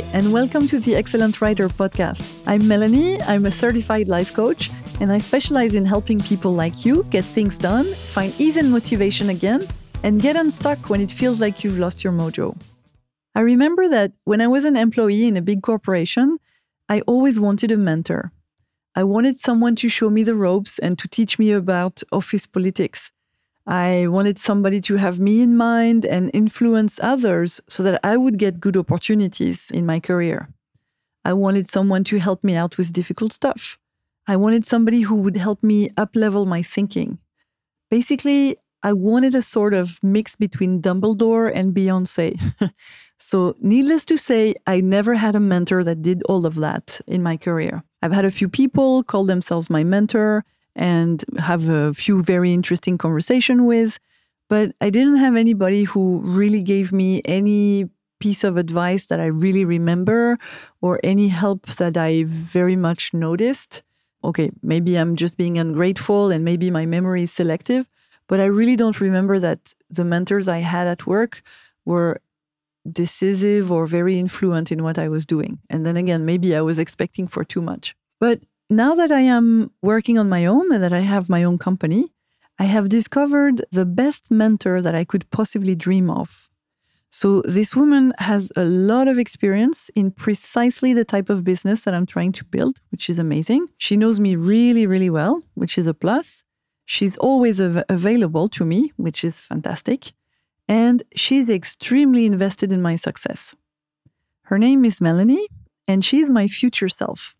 and welcome to the Excellent Writer podcast. I'm Melanie, I'm a certified life coach, and I specialize in helping people like you get things done, find ease and motivation again, and get unstuck when it feels like you've lost your mojo. I remember that when I was an employee in a big corporation, I always wanted a mentor. I wanted someone to show me the ropes and to teach me about office politics. I wanted somebody to have me in mind and influence others so that I would get good opportunities in my career. I wanted someone to help me out with difficult stuff. I wanted somebody who would help me up-level my thinking. Basically, I wanted a sort of mix between Dumbledore and Beyoncé. So needless to say, I never had a mentor that did all of that in my career. I've had a few people call themselves my mentor and have a few very interesting conversations with, but I didn't have anybody who really gave me any piece of advice that I really remember or any help that I very much noticed. Okay, maybe I'm just being ungrateful and maybe my memory is selective, but I really don't remember that the mentors I had at work were decisive or very influential in what I was doing. And then again, maybe I was expecting for too much. But now that I am working on my own and that I have my own company, I have discovered the best mentor that I could possibly dream of. So this woman has a lot of experience in precisely the type of business that I'm trying to build, which is amazing. She knows me really, really well, which is a plus. She's always available to me, which is fantastic. And she's extremely invested in my success. Her name is Melanie, and she's my future self.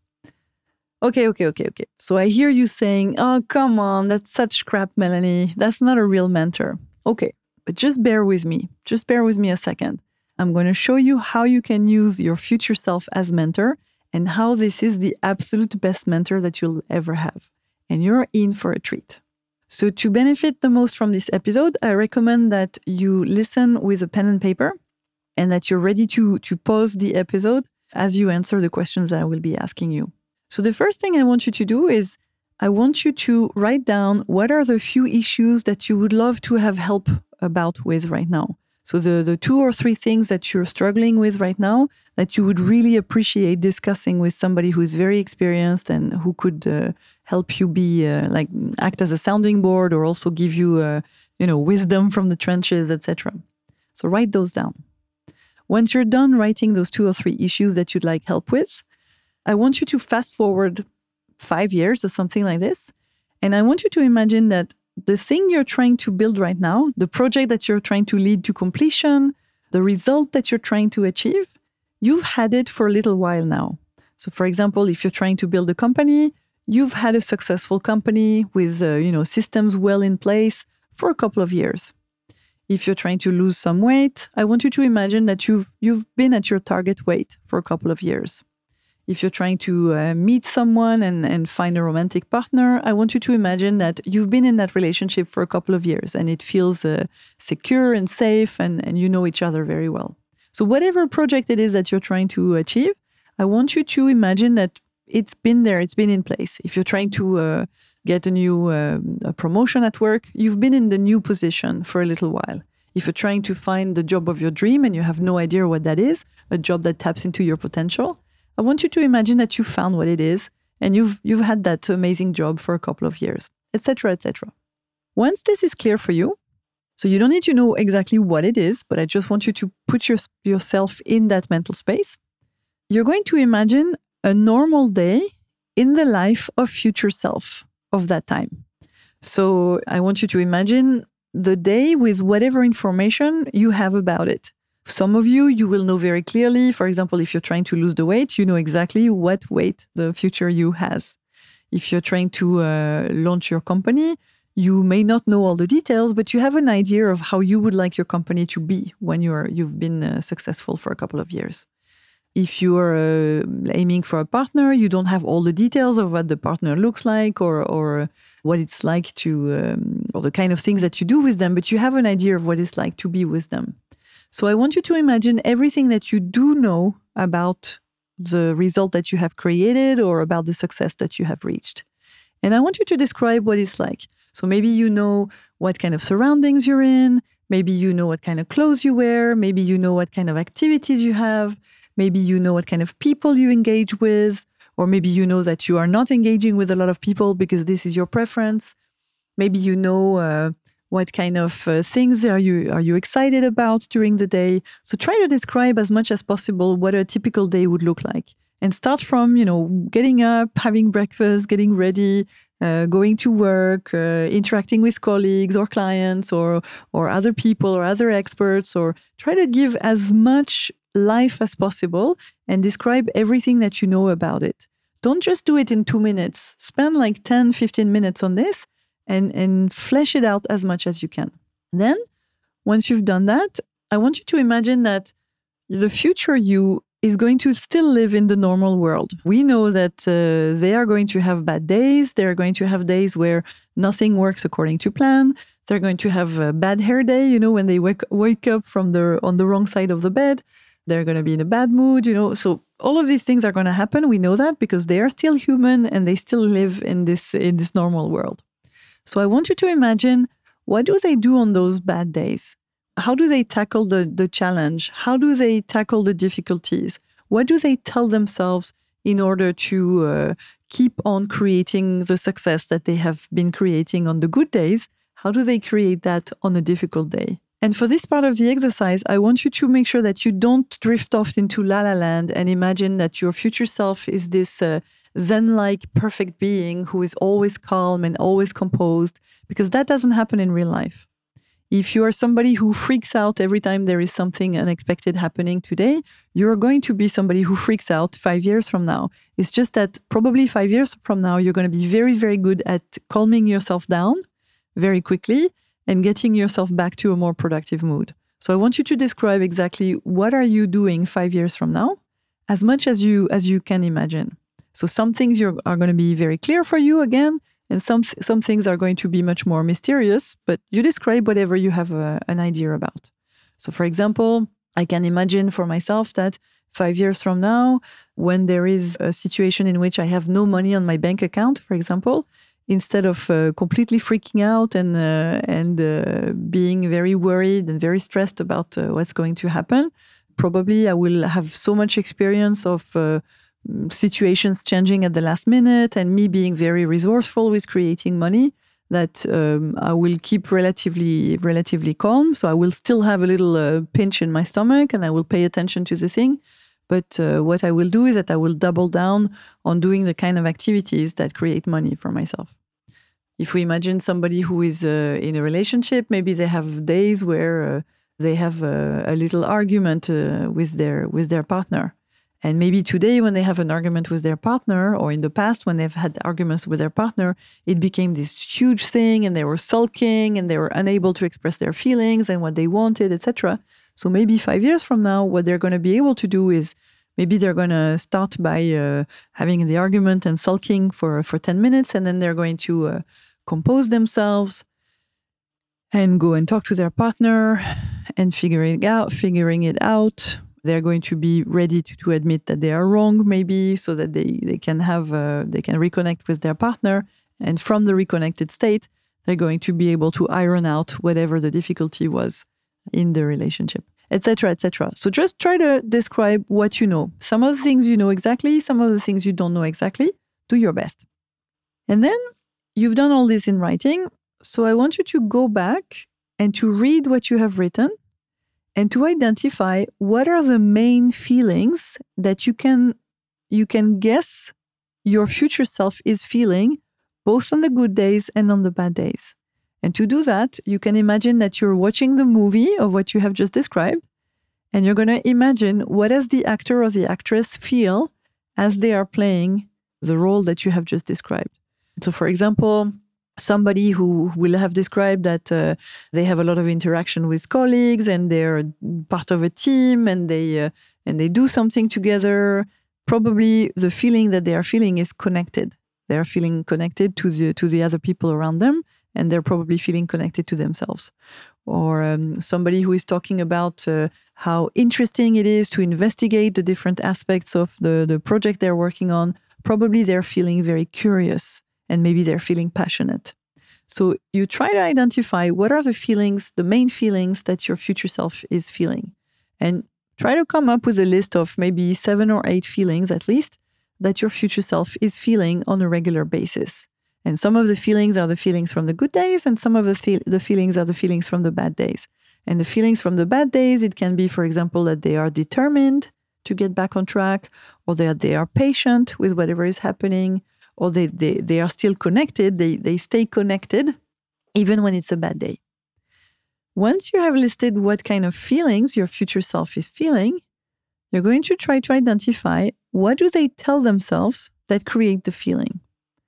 Okay. So I hear you saying, oh, come on, that's such crap, Melanie. That's not a real mentor. Okay, but just bear with me. Just bear with me a second. I'm going to show you how you can use your future self as mentor and how this is the absolute best mentor that you'll ever have. And you're in for a treat. So to benefit the most from this episode, I recommend that you listen with a pen and paper and that you're ready to pause the episode as you answer the questions that I will be asking you. So the first thing I want you to do is I want you to write down what are the few issues that you would love to have help about with right now. So the 2 or 3 things that you're struggling with right now that you would really appreciate discussing with somebody who is very experienced and who could help you be act as a sounding board or also give you wisdom from the trenches, etc. So write those down. Once you're done writing those 2 or 3 issues that you'd like help with, I want you to fast forward 5 years or something like this. And I want you to imagine that the thing you're trying to build right now, the project that you're trying to lead to completion, the result that you're trying to achieve, you've had it for a little while now. So for example, if you're trying to build a company, you've had a successful company with systems well in place for a couple of years. If you're trying to lose some weight, I want you to imagine that you've been at your target weight for a couple of years. If you're trying to meet someone and find a romantic partner, I want you to imagine that you've been in that relationship for a couple of years and it feels secure and safe and you know each other very well. So whatever project it is that you're trying to achieve, I want you to imagine that it's been there, it's been in place. If you're trying to get a new promotion at work, you've been in the new position for a little while. If you're trying to find the job of your dream and you have no idea what that is, a job that taps into your potential, I want you to imagine that you found what it is and you've had that amazing job for a couple of years, etc., etc. Once this is clear for you, so you don't need to know exactly what it is, but I just want you to put yourself in that mental space. You're going to imagine a normal day in the life of future self of that time. So I want you to imagine the day with whatever information you have about it. Some of you will know very clearly, for example, if you're trying to lose the weight, you know exactly what weight the future you has. If you're trying to launch your company, you may not know all the details, but you have an idea of how you would like your company to be when you've been successful for a couple of years. If you're aiming for a partner, you don't have all the details of what the partner looks like or what it's like to, or the kind of things that you do with them, but you have an idea of what it's like to be with them. So I want you to imagine everything that you do know about the result that you have created or about the success that you have reached. And I want you to describe what it's like. So maybe you know what kind of surroundings you're in. Maybe you know what kind of clothes you wear. Maybe you know what kind of activities you have. Maybe you know what kind of people you engage with, or maybe you know that you are not engaging with a lot of people because this is your preference. Maybe you know what kind of things are you excited about during the day. So try to describe as much as possible what a typical day would look like. And start from, getting up, having breakfast, getting ready, going to work, interacting with colleagues or clients or other people or other experts, or try to give as much life as possible and describe everything that you know about it. Don't just do it in 2 minutes. Spend like 10, 15 minutes on this and flesh it out as much as you can. Then, once you've done that, I want you to imagine that the future you is going to still live in the normal world. We know that they are going to have bad days. They're going to have days where nothing works according to plan. They're going to have a bad hair day, when they wake up on the wrong side of the bed. They're going to be in a bad mood, So all of these things are going to happen. We know that because they are still human and they still live in this normal world. So I want you to imagine, what do they do on those bad days? How do they tackle the challenge? How do they tackle the difficulties? What do they tell themselves in order to keep on creating the success that they have been creating on the good days? How do they create that on a difficult day? And for this part of the exercise, I want you to make sure that you don't drift off into la-la land and imagine that your future self is this Zen-like perfect being who is always calm and always composed, because that doesn't happen in real life. If you are somebody who freaks out every time there is something unexpected happening today, you're going to be somebody who freaks out 5 years from now. It's just that probably 5 years from now, you're going to be very, very good at calming yourself down very quickly and getting yourself back to a more productive mood. So I want you to describe exactly what are you doing 5 years from now, as much as you can imagine. So some things are going to be very clear for you again, and some things are going to be much more mysterious, but you describe whatever you have an idea about. So for example, I can imagine for myself that 5 years from now, when there is a situation in which I have no money on my bank account, for example, instead of completely freaking out and being very worried and very stressed about what's going to happen, probably I will have so much experience of situations changing at the last minute and me being very resourceful with creating money that I will keep relatively calm. So I will still have a little pinch in my stomach and I will pay attention to the thing. But what I will do is that I will double down on doing the kind of activities that create money for myself. If we imagine somebody who is in a relationship, maybe they have days where they have a little argument with their partner. And maybe today when they have an argument with their partner, or in the past when they've had arguments with their partner, it became this huge thing and they were sulking and they were unable to express their feelings and what they wanted, etc. So maybe 5 years from now, what they're going to be able to do is maybe they're going to start by having the argument and sulking for 10 minutes, and then they're going to compose themselves and go and talk to their partner and figuring it out. They're going to be ready to admit that they are wrong, maybe, so that they can reconnect with their partner. And from the reconnected state, they're going to be able to iron out whatever the difficulty was in the relationship, etc., etc. So just try to describe what you know. Some of the things you know exactly, some of the things you don't know exactly. Do your best. And then you've done all this in writing. So I want you to go back and to read what you have written, and to identify what are the main feelings that you can guess your future self is feeling, both on the good days and on the bad days. And to do that, you can imagine that you're watching the movie of what you have just described, and you're going to imagine what does the actor or the actress feel as they are playing the role that you have just described. So for example, somebody who will have described that they have a lot of interaction with colleagues and they're part of a team and they do something together. Probably the feeling that they are feeling is connected. They are feeling connected to the other people around them, and they're probably feeling connected to themselves. Or somebody who is talking about how interesting it is to investigate the different aspects of the project they're working on. Probably they're feeling very curious. And maybe they're feeling passionate. So you try to identify what are the feelings, the main feelings that your future self is feeling. And try to come up with a list of maybe 7 or 8 feelings at least that your future self is feeling on a regular basis. And some of the feelings are the feelings from the good days, and some of the feelings are the feelings from the bad days. And the feelings from the bad days, it can be, for example, that they are determined to get back on track, or that they are patient with whatever is happening, or they are still connected, they stay connected, even when it's a bad day. Once you have listed what kind of feelings your future self is feeling, you're going to try to identify what do they tell themselves that create the feeling.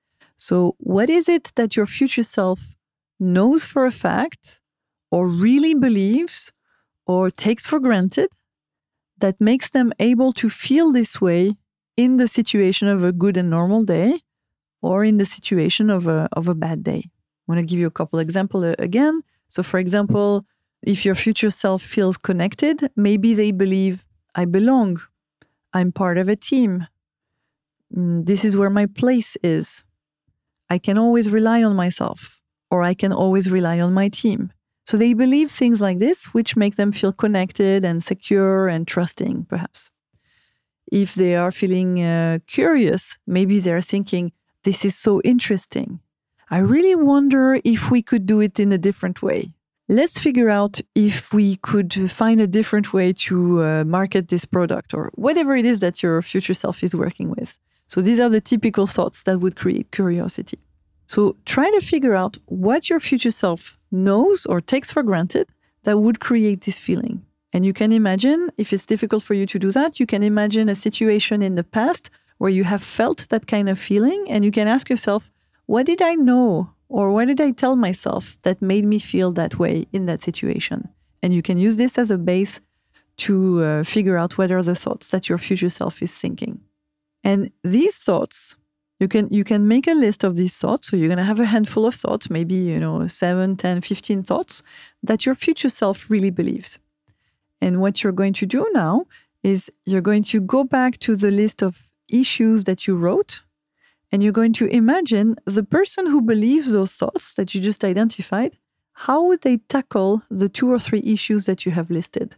So what is it that your future self knows for a fact, or really believes, or takes for granted, that makes them able to feel this way in the situation of a good and normal day, or in the situation of a bad day? I want to give you a couple examples again. So for example, if your future self feels connected, maybe they believe, I belong, I'm part of a team, this is where my place is, I can always rely on myself, or I can always rely on my team. So they believe things like this, which make them feel connected and secure and trusting, perhaps. If they are feeling curious, maybe they're thinking, this is so interesting. I really wonder if we could do it in a different way. Let's figure out if we could find a different way to market this product, or whatever it is that your future self is working with. So these are the typical thoughts that would create curiosity. So try to figure out what your future self knows or takes for granted that would create this feeling. And you can imagine, if it's difficult for you to do that, you can imagine a situation in the past where you have felt that kind of feeling, and you can ask yourself, what did I know or what did I tell myself that made me feel that way in that situation? And you can use this as a base to figure out what are the thoughts that your future self is thinking. And these thoughts, you can make a list of these thoughts. So you're going to have a handful of thoughts, maybe 7, 10, 15 thoughts that your future self really believes. And what you're going to do now is you're going to go back to the list of issues that you wrote, and you're going to imagine the person who believes those thoughts that you just identified, how would they tackle the 2 or 3 issues that you have listed?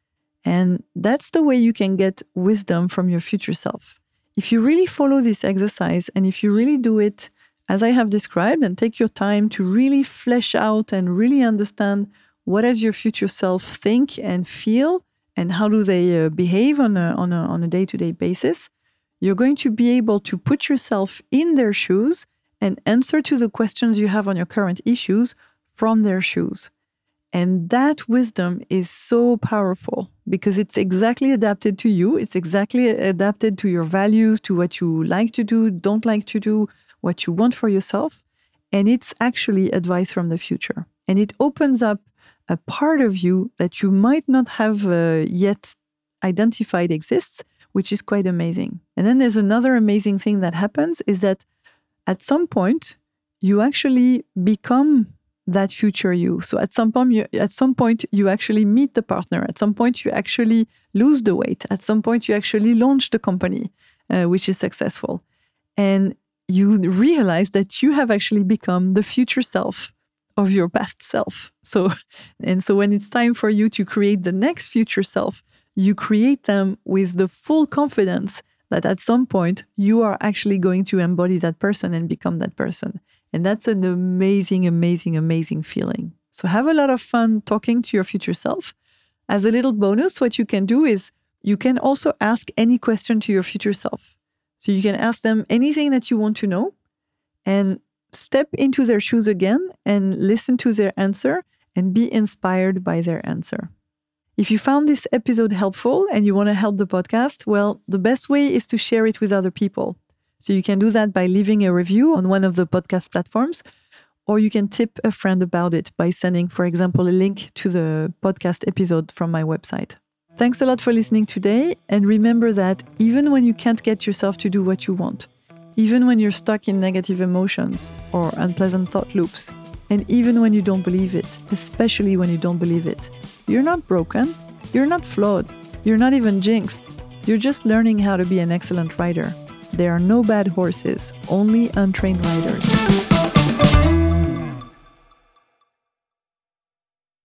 And that's the way you can get wisdom from your future self. If you really follow this exercise, and if you really do it as I have described, and take your time to really flesh out and really understand what does your future self think and feel, and how do they behave on a day-to-day basis, you're going to be able to put yourself in their shoes and answer to the questions you have on your current issues from their shoes. And that wisdom is so powerful because it's exactly adapted to you. It's exactly adapted to your values, to what you like to do, don't like to do, what you want for yourself. And it's actually advice from the future. And it opens up a part of you that you might not have yet identified exists, which is quite amazing. And then there's another amazing thing that happens is that at some point, you actually become that future you. So at some point, you actually meet the partner. At some point, you actually lose the weight. At some point, you actually launch the company, which is successful. And you realize that you have actually become the future self of your past self. So when it's time for you to create the next future self, you create them with the full confidence that at some point you are actually going to embody that person and become that person. And that's an amazing, amazing, amazing feeling. So have a lot of fun talking to your future self. As a little bonus, what you can do is you can also ask any question to your future self. So you can ask them anything that you want to know and step into their shoes again and listen to their answer and be inspired by their answer. If you found this episode helpful and you want to help the podcast, well, the best way is to share it with other people. So you can do that by leaving a review on one of the podcast platforms, or you can tip a friend about it by sending, for example, a link to the podcast episode from my website. Thanks a lot for listening today. And remember that even when you can't get yourself to do what you want, even when you're stuck in negative emotions or unpleasant thought loops, and even when you don't believe it, especially when you don't believe it, you're not broken, you're not flawed, you're not even jinxed. You're just learning how to be an excellent rider. There are no bad horses, only untrained riders.